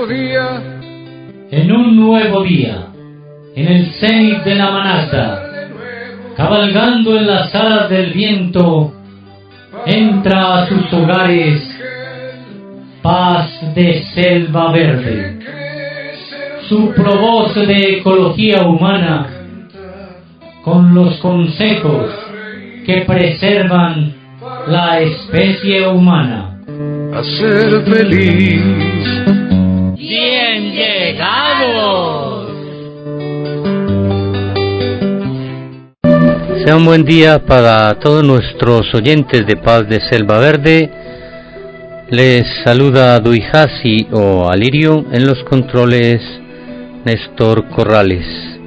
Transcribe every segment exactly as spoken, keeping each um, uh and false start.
nuevo día, en un nuevo día, en el cenit de la manata, cabalgando en las alas del viento, entra a sus hogares paz de selva verde. Su provoz de ecología humana, con los consejos que preservan la especie humana. a ser feliz. ¡Bien llegados! Sea un buen día para todos nuestros oyentes de Paz de Selva Verde. Les saluda Duijasi o Alirio, en los controles Néstor Corrales.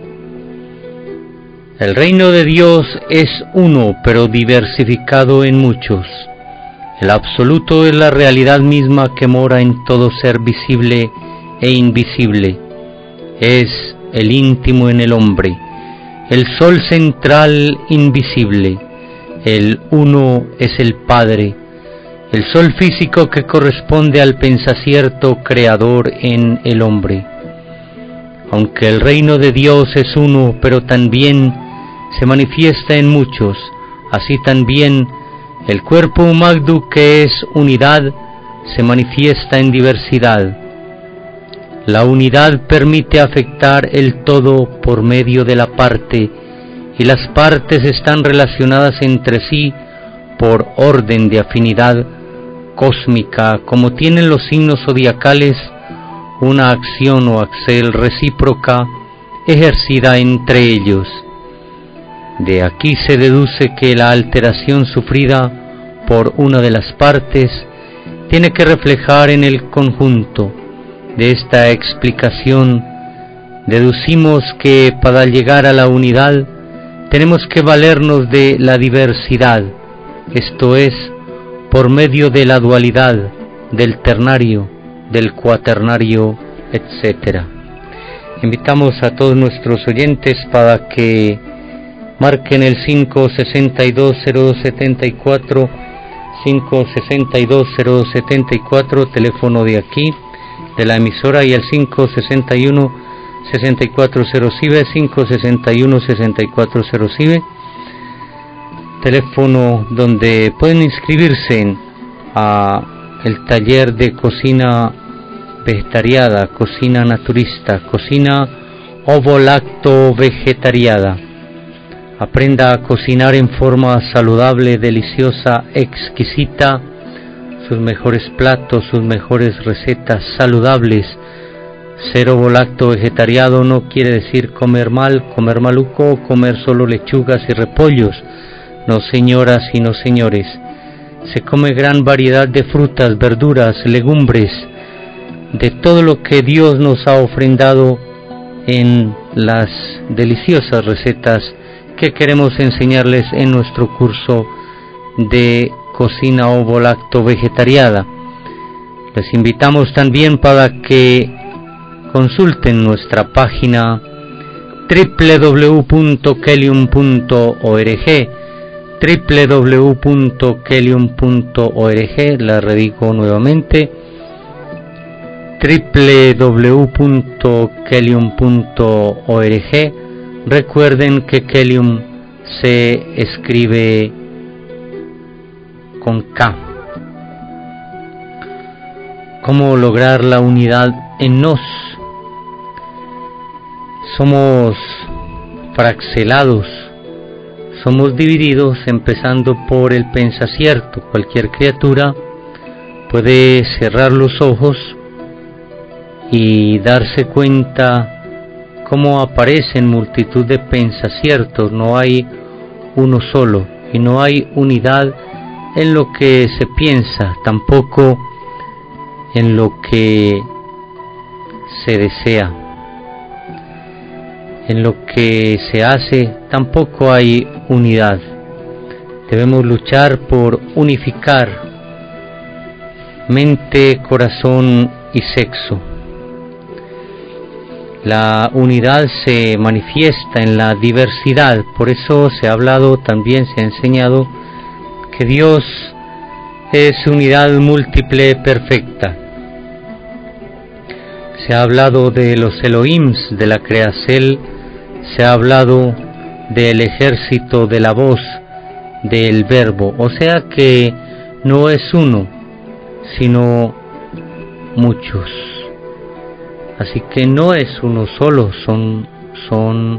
El reino de Dios es uno, pero diversificado en muchos. El absoluto es la realidad misma que mora en todo ser visible e invisible. Es el íntimo en el hombre, el sol central invisible. El uno es el Padre, el sol físico que corresponde al pensacierto creador en el hombre. Aunque el reino de Dios es uno, pero también se manifiesta en muchos, así también el cuerpo humano, que es unidad, se manifiesta en diversidad. La unidad permite afectar el todo por medio de la parte, y las partes están relacionadas entre sí por orden de afinidad cósmica, como tienen los signos zodiacales una acción o axel recíproca ejercida entre ellos. De aquí se deduce que la alteración sufrida por una de las partes tiene que reflejar en el conjunto. De esta explicación deducimos que para llegar a la unidad tenemos que valernos de la diversidad, esto es, por medio de la dualidad, del ternario, del cuaternario, etcétera. Invitamos a todos nuestros oyentes para que marquen el cinco sesenta y dos cero dos setenta y cuatro, cinco sesenta y dos cero dos setenta y cuatro, teléfono de aquí, de la emisora, y el cinco sesenta y uno sesenta y cuatro cero SIBE, cinco sesenta y uno sesenta y cuatro cero SIBE, teléfono donde pueden inscribirse a el taller de cocina vegetariada, cocina naturista, cocina ovo-lacto-vegetariada. Aprenda a cocinar en forma saludable, deliciosa, exquisita, sus mejores platos, sus mejores recetas saludables. Ser ovo-lacto vegetariano no quiere decir comer mal, comer maluco o comer solo lechugas y repollos. No, señoras y no señores. Se come gran variedad de frutas, verduras, legumbres, de todo lo que Dios nos ha ofrendado en las deliciosas recetas que queremos enseñarles en nuestro curso de cocina ovo-lacto vegetariana. Les invitamos también para que consulten nuestra página doble u doble u doble u punto kelium punto org, doble u doble u doble u punto kelium punto org, la redigo nuevamente, doble u doble u doble u punto kelium punto org. Recuerden que Kelium se escribe con K. ¿Cómo lograr la unidad en nos? Somos fraxelados, somos divididos, empezando por el pensacierto. Cualquier criatura puede cerrar los ojos y darse cuenta cómo aparecen multitud de pensaciertos. No hay uno solo, y no hay unidad en lo que se piensa, tampoco en lo que se desea. En lo que se hace tampoco hay unidad. Debemos luchar por unificar mente, corazón y sexo. La unidad se manifiesta en la diversidad, por eso se ha hablado, también se ha enseñado que Dios es unidad múltiple perfecta. se ha hablado de los Elohims, de la Creacel, se ha hablado del ejército de la voz, del verbo, o sea que no es uno, sino muchos. Así que no es uno solo, son son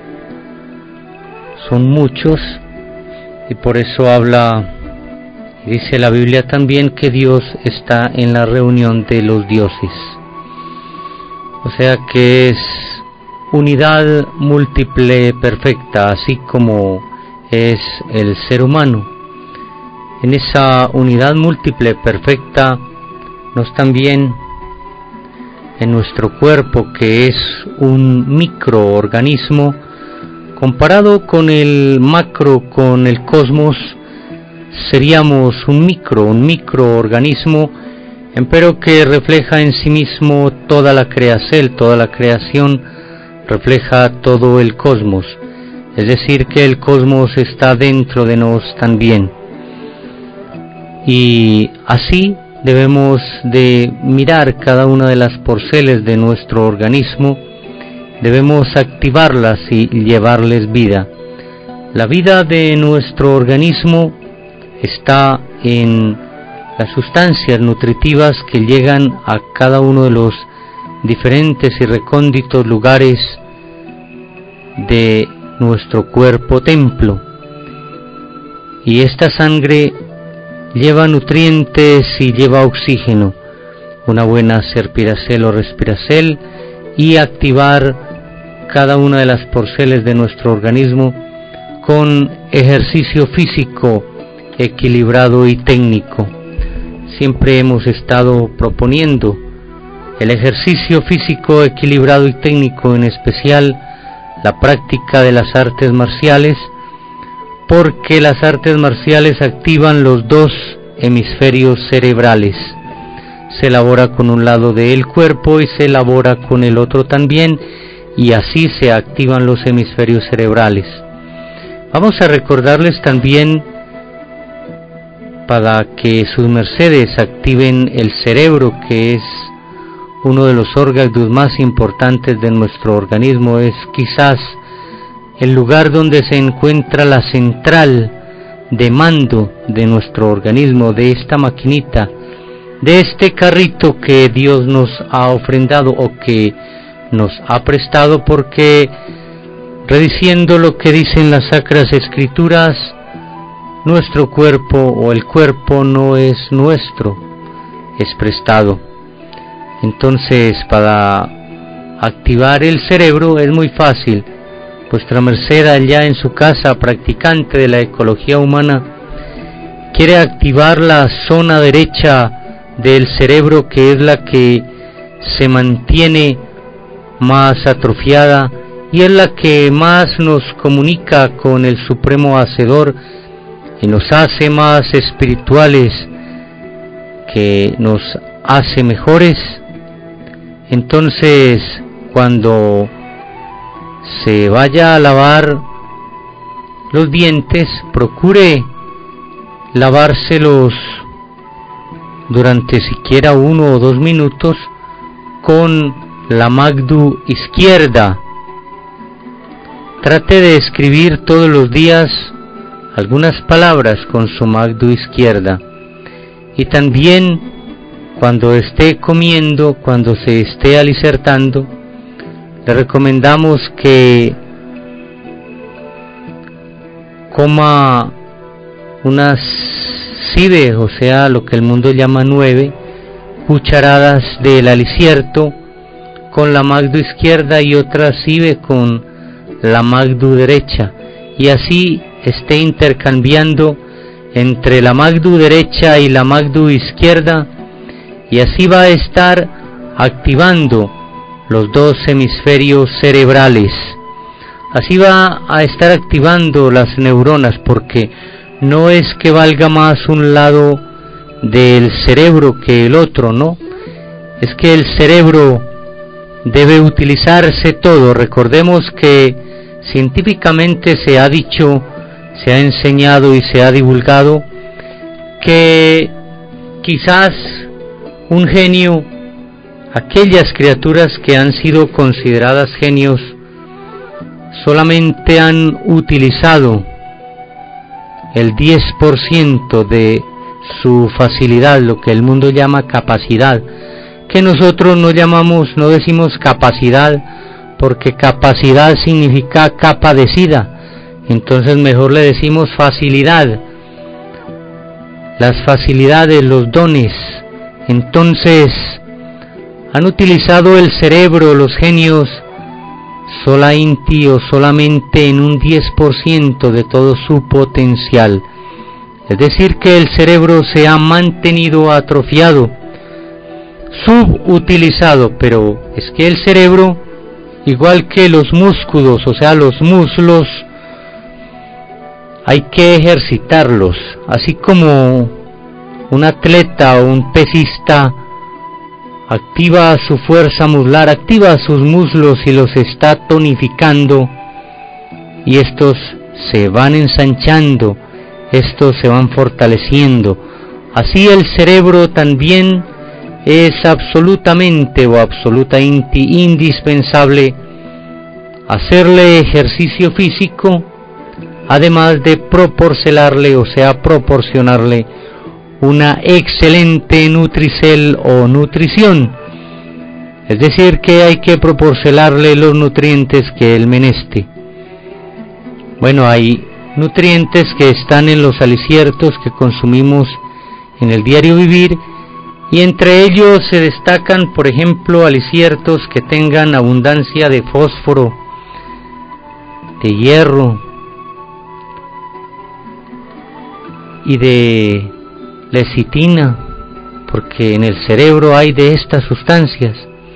son muchos, y por eso habla, dice la Biblia también, que Dios está en la reunión de los dioses. O sea que es unidad múltiple perfecta, así como es el ser humano. En esa unidad múltiple perfecta nos también en nuestro cuerpo, que es un microorganismo, comparado con el macro, con el cosmos, seríamos un micro, un microorganismo, empero que refleja en sí mismo toda la creacel, toda la creación refleja todo el cosmos, es decir que el cosmos está dentro de nos también. Y así debemos de mirar cada una de las porceles de nuestro organismo, debemos activarlas y llevarles vida. La vida de nuestro organismo está en las sustancias nutritivas que llegan a cada uno de los diferentes y recónditos lugares de nuestro cuerpo templo, y esta sangre lleva nutrientes y lleva oxígeno, una buena serpiracel o respiracel, y activar cada una de las porceles de nuestro organismo con ejercicio físico equilibrado y técnico. Siempre hemos estado proponiendo el ejercicio físico equilibrado y técnico, en especial la práctica de las artes marciales, porque las artes marciales activan los dos hemisferios cerebrales. Se elabora con un lado del cuerpo y se elabora con el otro también, y así se activan los hemisferios cerebrales. Vamos a recordarles también, para que sus mercedes activen el cerebro, que es uno de los órganos más importantes de nuestro organismo, es quizás el lugar donde se encuentra la central de mando de nuestro organismo, de esta maquinita, de este carrito que Dios nos ha ofrendado o que nos ha prestado, porque, rediciendo lo que dicen las Sacras Escrituras, nuestro cuerpo o el cuerpo no es nuestro, es prestado. Entonces, para activar el cerebro es muy fácil. Vuestra merced, allá en su casa, practicante de la ecología humana, quiere activar la zona derecha del cerebro, que es la que se mantiene más atrofiada y es la que más nos comunica con el Supremo Hacedor y nos hace más espirituales, que nos hace mejores. Entonces, cuando se vaya a lavar los dientes, procure lavárselos durante siquiera uno o dos minutos con la magdu izquierda. Trate de escribir todos los días algunas palabras con su magdu izquierda, y también cuando esté comiendo, cuando se esté alicertando, le recomendamos que coma unas siete, o sea, lo que el mundo llama nueve cucharadas del alicierto con la magdu izquierda y otras siete con la magdu derecha, y así esté intercambiando entre la magdu derecha y la magdu izquierda, y así va a estar activando los dos hemisferios cerebrales. Así va a estar activando las neuronas, porque no es que valga más un lado del cerebro que el otro, no, es que el cerebro debe utilizarse todo. Recordemos que científicamente se ha dicho, se ha enseñado y se ha divulgado que quizás un genio aquellas criaturas que han sido consideradas genios solamente han utilizado el diez por ciento de su facilidad, lo que el mundo llama capacidad, que nosotros no llamamos, no decimos capacidad, porque capacidad significa capadecida, entonces mejor le decimos facilidad, las facilidades, los dones. Entonces han utilizado el cerebro los genios solamente o solamente en un diez por ciento de todo su potencial, es decir que el cerebro se ha mantenido atrofiado, subutilizado, pero es que el cerebro, igual que los músculos, o sea los muslos, hay que ejercitarlos, así como un atleta o un pesista activa su fuerza muscular, activa sus muslos y los está tonificando, y estos se van ensanchando, estos se van fortaleciendo. Así el cerebro también es absolutamente o absolutamente indispensable hacerle ejercicio físico, además de proporcionarle, o sea, proporcionarle una excelente nutricel o nutrición, es decir que hay que proporcionarle los nutrientes que él meneste. Bueno, hay nutrientes que están en los aliciertos que consumimos en el diario vivir, y entre ellos se destacan, por ejemplo, aliciertos que tengan abundancia de fósforo, de hierro y de lecitina, porque en el cerebro hay de estas sustancias.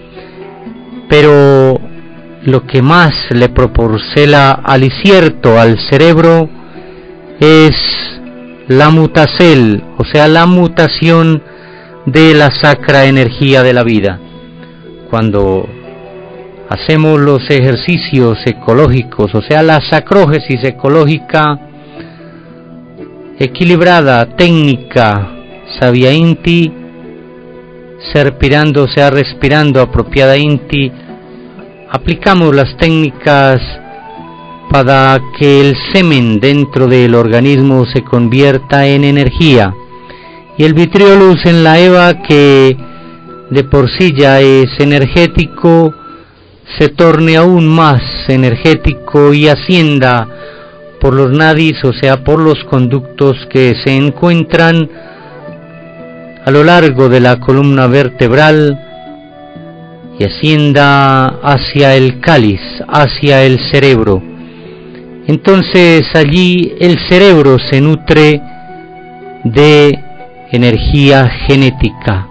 Pero lo que más le proporciona alicierto al cerebro es la mutacel, o sea la mutación de la sacra energía de la vida. Cuando hacemos los ejercicios ecológicos, o sea la sacrógesis ecológica equilibrada, técnica, sabia inti, serpirando, o sea respirando apropiada inti, aplicamos las técnicas para que el semen dentro del organismo se convierta en energía, y el vitriolus en la eva, que de por sí ya es energético, se torne aún más energético y ascienda por los nadis, o sea por los conductos que se encuentran a lo largo de la columna vertebral, y ascienda hacia el cáliz, hacia el cerebro. Entonces allí el cerebro se nutre de energía genética,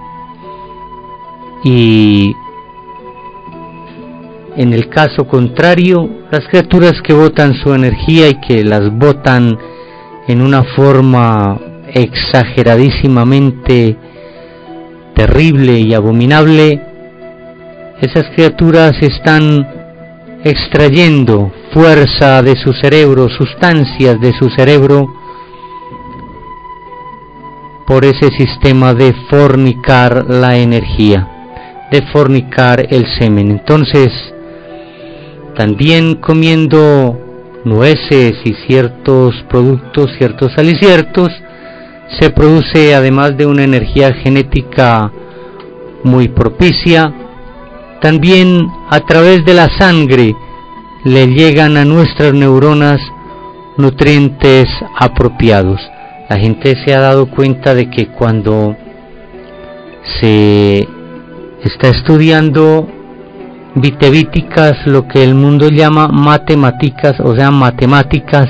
y en el caso contrario, las criaturas que botan su energía y que las botan en una forma exageradísimamente terrible y abominable, esas criaturas están extrayendo fuerza de su cerebro, sustancias de su cerebro, por ese sistema de fornicar la energía, de fornicar el semen. Entonces, también comiendo nueces y ciertos productos, ciertos aliciertos, se produce, además de una energía genética muy propicia, también a través de la sangre le llegan a nuestras neuronas nutrientes apropiados. La gente se ha dado cuenta de que cuando se está estudiando vitevíticas, lo que el mundo llama matemáticas, o sea matemáticas,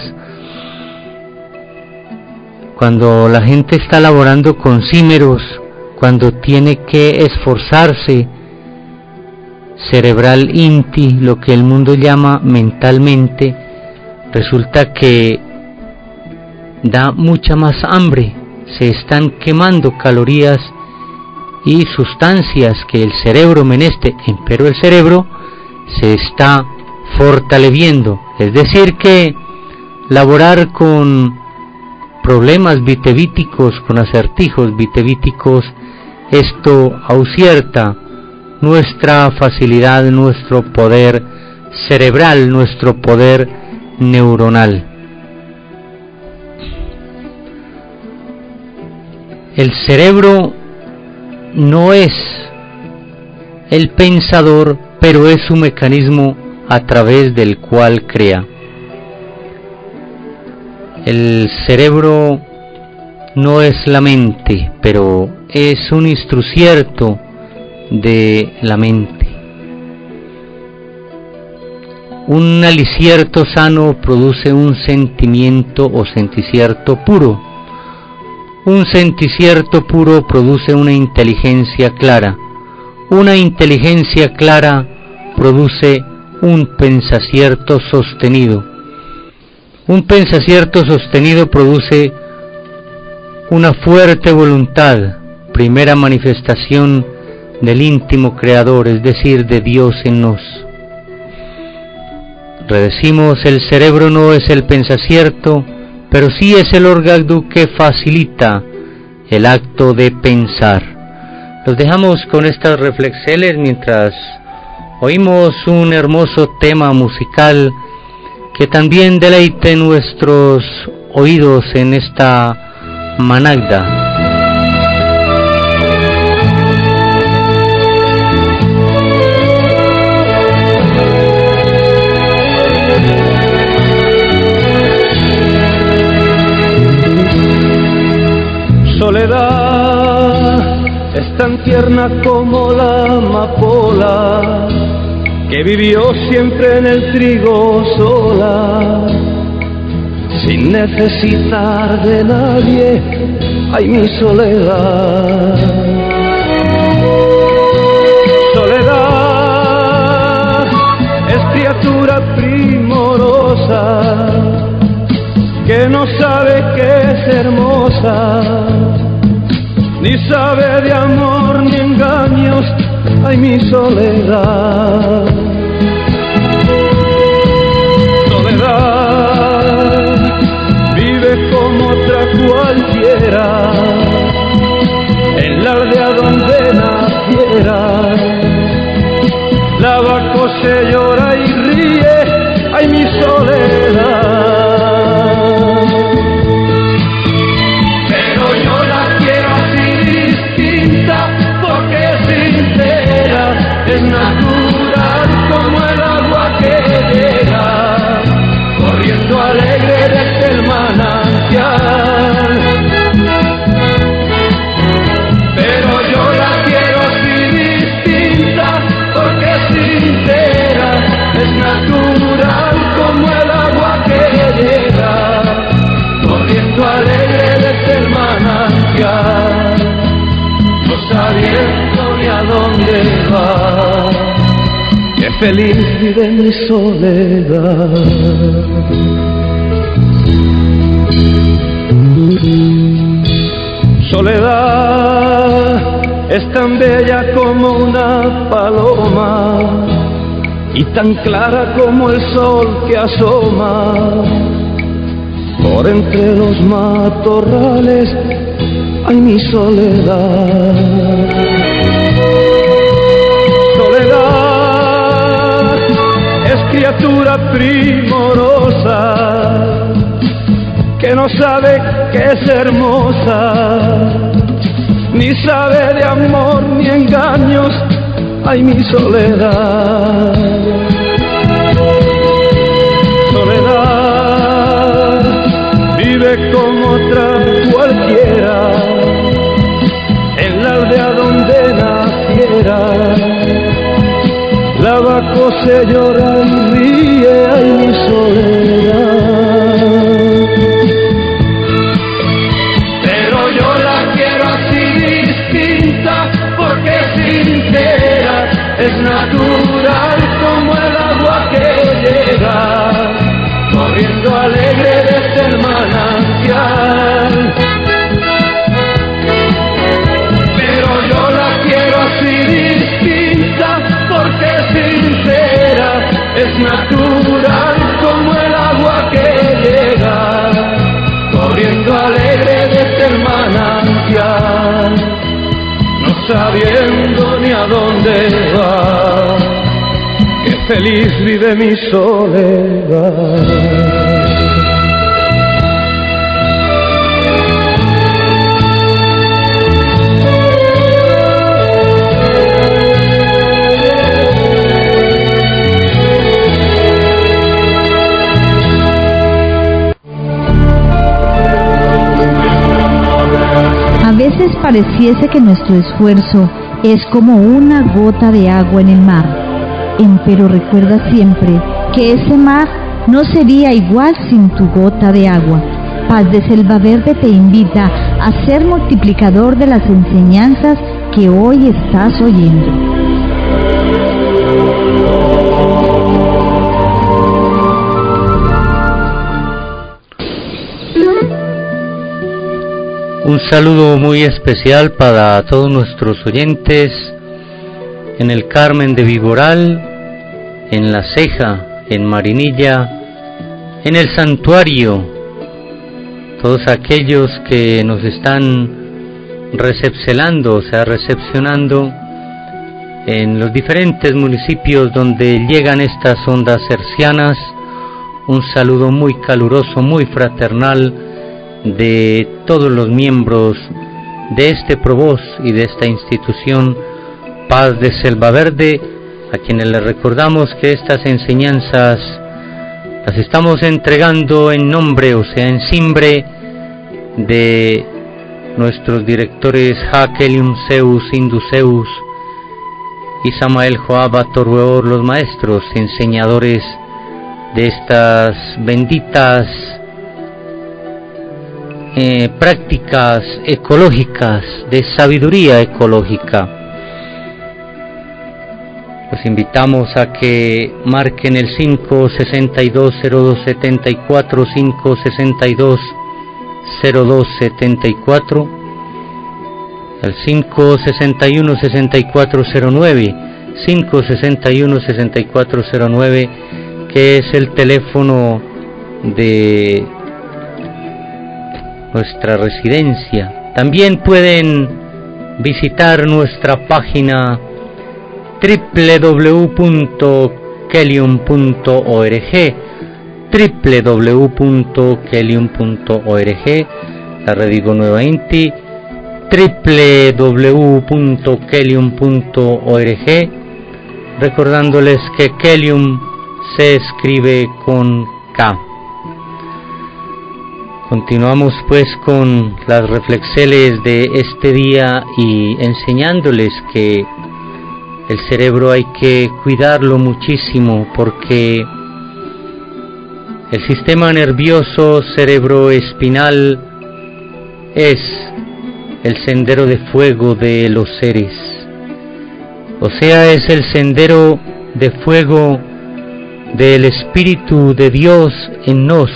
cuando la gente está laborando con símeros, cuando tiene que esforzarse cerebral inti, lo que el mundo llama mentalmente, resulta que da mucha más hambre, se están quemando calorías y sustancias que el cerebro meneste, pero el cerebro se está fortaleciendo, es decir que laborar con problemas vitevíticos, con acertijos vitevíticos, esto ausierta nuestra facilidad, nuestro poder cerebral, nuestro poder neuronal. El cerebro no es el pensador, pero es su mecanismo a través del cual crea. El cerebro no es la mente, pero es un instrucierto de la mente. Un alicierto sano produce un sentimiento o senticierto puro. Un senticierto puro produce una inteligencia clara. Una inteligencia clara produce un pensacierto sostenido. Un pensacierto sostenido produce una fuerte voluntad, primera manifestación del íntimo creador, es decir, de Dios en nos. Redecimos, el cerebro no es el pensacierto, pero sí es el órgano que facilita el acto de pensar. Los dejamos con estas reflexiones mientras oímos un hermoso tema musical que también deleite nuestros oídos en esta managda. Soledad es tan tierna como la amapola, que vivió siempre en el trigo sola, sin necesitar de nadie. Ay, mi soledad. Soledad es criatura primorosa, que no sabe que es hermosa, ni sabe de amor ni engaños. Ay, mi soledad. Soledad vive como otra cualquiera, en la aldea donde naciera. Lava, cose, llora y ríe. Ay, mi soledad. Pero yo la quiero así distinta, porque es sincera, es natural como el agua que llega, corriendo alegre desde el manantial. Pero yo la quiero así distinta, porque es sincera, es natural como el agua que llega, corriendo alegre desde el manantial, no sabiendo ni a dónde va. Qué feliz vive mi soledad. Soledad es tan bella como una paloma, y tan clara como el sol que asoma por entre los matorrales. Ay, mi soledad. Soledad es criatura primorosa, que no sabe que es hermosa, ni sabe de amor ni engaños. Ay, mi soledad. Soledad vive como otra cualquiera, en la aldea donde naciera. Lava, cose, llora y ríe. Ay, mi soledad. Pero yo la quiero así distinta, porque es sincera, es natural como el agua que llega, corriendo alegre desde el manantial. Pero yo la quiero así distinta, porque es sincera, es natural como el agua que llega, corriendo alegre desde el manantial, no sabiendo ni a dónde va. feliz vive mi soledad. A veces pareciese que nuestro esfuerzo es como una gota de agua en el mar, empero recuerda siempre que ese mar no sería igual sin tu gota de agua. Paz de Selva Verde te invita a ser multiplicador de las enseñanzas que hoy estás oyendo. Un saludo muy especial para todos nuestros oyentes en el Carmen de Viboral, en La Ceja, en Marinilla, en el Santuario, todos aquellos que nos están recepcionando, o sea, recepcionando en los diferentes municipios donde llegan estas ondas hercianas. Un saludo muy caluroso, muy fraternal de todos los miembros de este Provoz y de esta institución Paz de Selva Verde, a quienes les recordamos que estas enseñanzas las estamos entregando en nombre, o sea, en simbre de nuestros directores Hakelium Zeus Induceus y Samael Joaba Torweor, los maestros enseñadores de estas benditas Eh, prácticas ecológicas, de sabiduría ecológica. Los invitamos a que marquen el cinco sesenta y dos cero dos setenta y cuatro, cinco sesenta y dos cero dos setenta y cuatro, al cinco sesenta y uno sesenta y cuatro cero nueve, cinco sesenta y uno sesenta y cuatro cero nueve, que es el teléfono de nuestra residencia. También pueden visitar nuestra página doble u doble u doble u punto kelium punto org, doble u doble u doble u punto kelium punto org. La redigo nuevamente, doble u doble u doble u punto kelium punto org, recordándoles que Kelium se escribe con K. Continuamos pues con las reflexiones de este día y enseñándoles que el cerebro hay que cuidarlo muchísimo, porque el sistema nervioso cerebroespinal es el sendero de fuego de los seres, o sea, es el sendero de fuego del Espíritu de Dios en nos.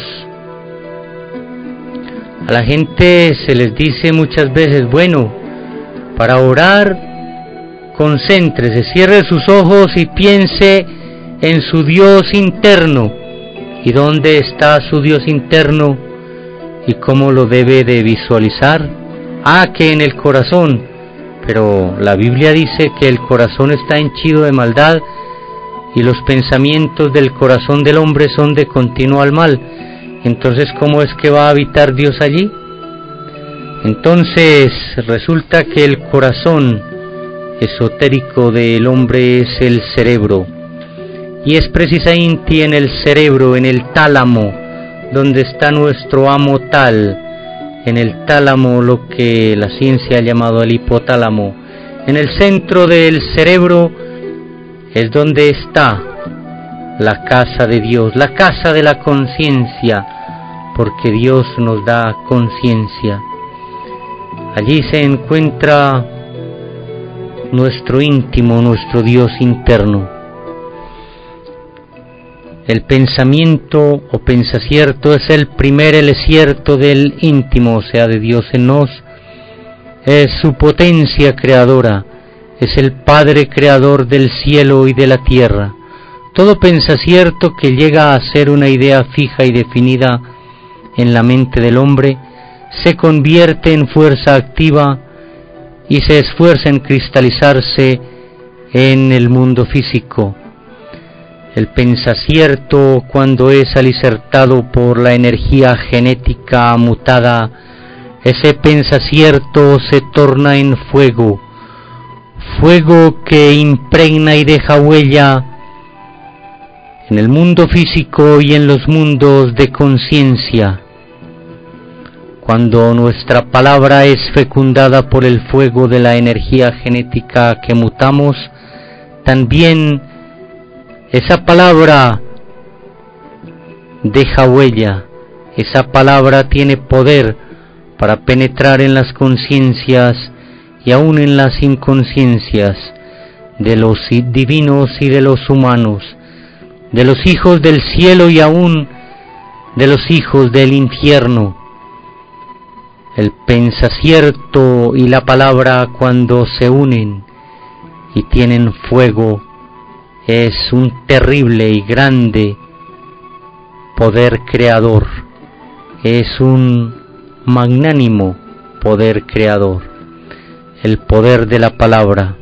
A la gente se les dice muchas veces, bueno, para orar, concéntrese, cierre sus ojos y piense en su Dios interno. ¿Y dónde está su Dios interno? ¿Y cómo lo debe de visualizar? Ah, que en el corazón. Pero la Biblia dice que el corazón está henchido de maldad y los pensamientos del corazón del hombre son de continuo al mal. Entonces, ¿cómo es que va a habitar Dios allí? Entonces, resulta que el corazón esotérico del hombre es el cerebro. Y es precisamente en el cerebro, en el tálamo, donde está nuestro amo tal. En el tálamo, lo que la ciencia ha llamado el hipotálamo. En el centro del cerebro es donde está la casa de Dios, la casa de la conciencia, porque Dios nos da conciencia. Allí se encuentra nuestro íntimo, nuestro Dios interno. El pensamiento o pensacierto es el primer elesierto del íntimo, o sea, de Dios en nos. Es su potencia creadora, es el Padre creador del cielo y de la tierra. Todo pensacierto que llega a ser una idea fija y definida en la mente del hombre se convierte en fuerza activa y se esfuerza en cristalizarse en el mundo físico. El pensacierto, cuando es alicertado por la energía genética mutada, ese pensacierto se torna en fuego, fuego que impregna y deja huella en el mundo físico y en los mundos de conciencia. Cuando nuestra palabra es fecundada por el fuego de la energía genética que mutamos, también esa palabra deja huella, esa palabra tiene poder para penetrar en las conciencias y aún en las inconsciencias de los divinos y de los humanos, de los hijos del cielo y aún de los hijos del infierno. El pensacierto y la palabra, cuando se unen y tienen fuego, es un terrible y grande poder creador, es un magnánimo poder creador, el poder de la palabra.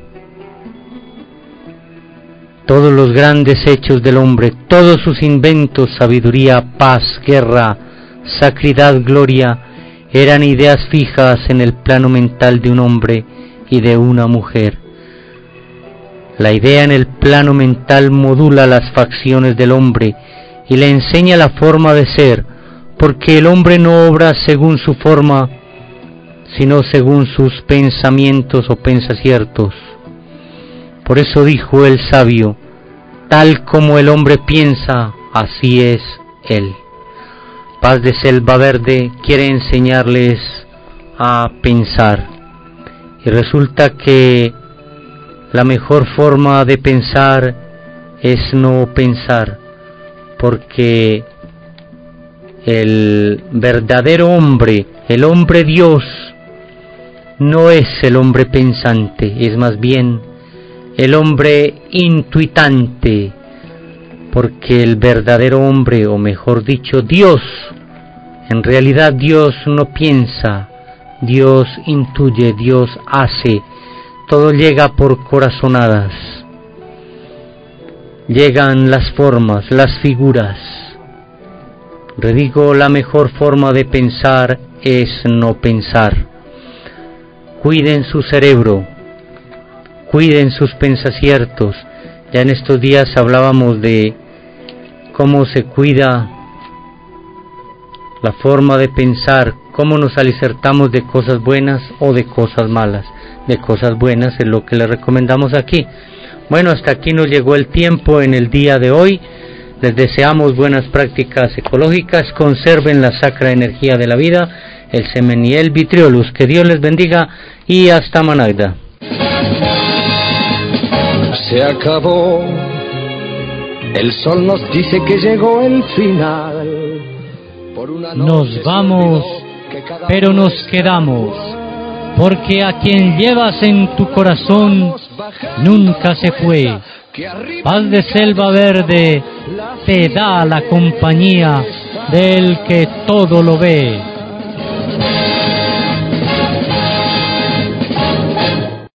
Todos los grandes hechos del hombre, todos sus inventos, sabiduría, paz, guerra, sacridad, gloria, eran ideas fijas en el plano mental de un hombre y de una mujer. La idea en el plano mental modula las facciones del hombre y le enseña la forma de ser, porque el hombre no obra según su forma, sino según sus pensamientos o pensaciertos. Por eso dijo el sabio, tal como el hombre piensa, así es él. Paz de Selva Verde quiere enseñarles a pensar, y resulta que la mejor forma de pensar es no pensar, porque el verdadero hombre, el hombre Dios, no es el hombre pensante, es más bien el hombre intuitante, porque el verdadero hombre, o mejor dicho, Dios, en realidad Dios no piensa, Dios intuye, Dios hace, todo llega por corazonadas, llegan las formas, las figuras. Redigo, la mejor forma de pensar es no pensar. Cuiden su cerebro, cuiden sus pensaciertos. Ya en estos días hablábamos de cómo se cuida la forma de pensar, cómo nos alicertamos de cosas buenas o de cosas malas. De cosas buenas es lo que les recomendamos aquí. Bueno, hasta aquí nos llegó el tiempo en el día de hoy. Les deseamos buenas prácticas ecológicas, conserven la sacra energía de la vida, el semen y el vitriolus. Que Dios les bendiga y hasta Managda. Se acabó, el sol nos dice que llegó el final. Por una noche Nos vamos, pero nos quedamos, porque a quien llevas en tu corazón nunca se fue. Paz de Selva Verde te da la compañía del que todo lo ve.